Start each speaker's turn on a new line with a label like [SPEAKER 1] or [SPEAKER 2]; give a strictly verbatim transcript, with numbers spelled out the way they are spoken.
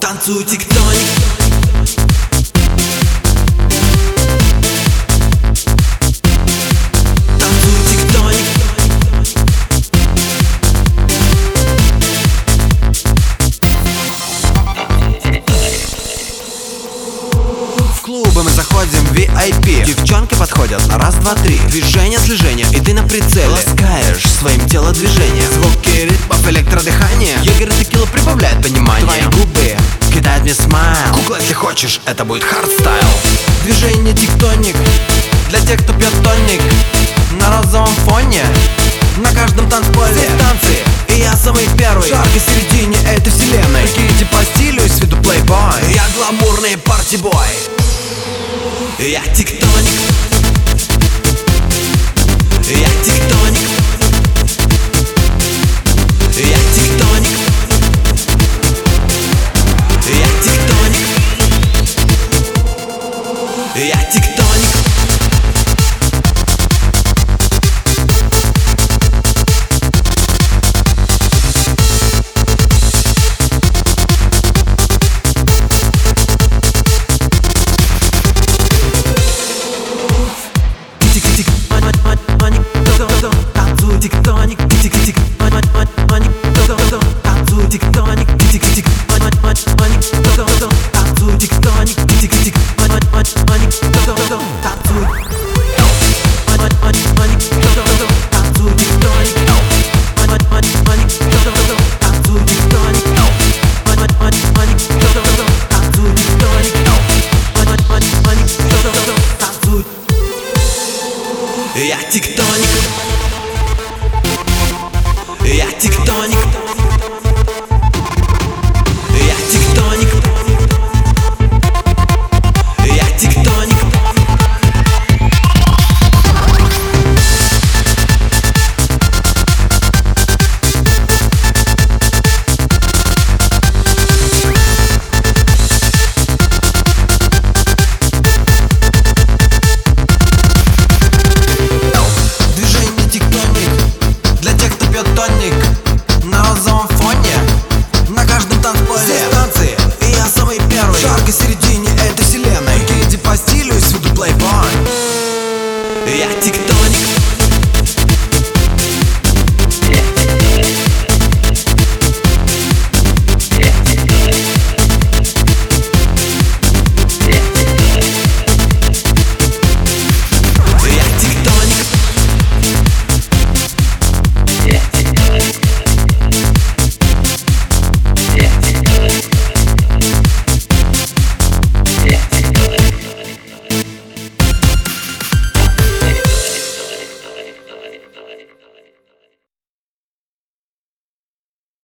[SPEAKER 1] Танцуй, тектоник. Танцуй, тектоник. В клубы мы заходим ви ай пи. Девчонки подходят на раз, два, три. Движение, слежение, и ты на прицеле. Ласкаешь своим телодвижением. Звуки ритмов, электродыхание. Егерь текила прибавляет понимание. Твои губы кидают мне смайл. Кукла, если хочешь, это будет хардстайл. Движение тектоник для тех, кто пьет тоник. На розовом фоне, на каждом танцполе. Здесь танцы, и я самый первый. В жаркой середине этой вселенной. Прикиньте по стилю и с виду плейбой. Я гламурный партибой. Я тектоник.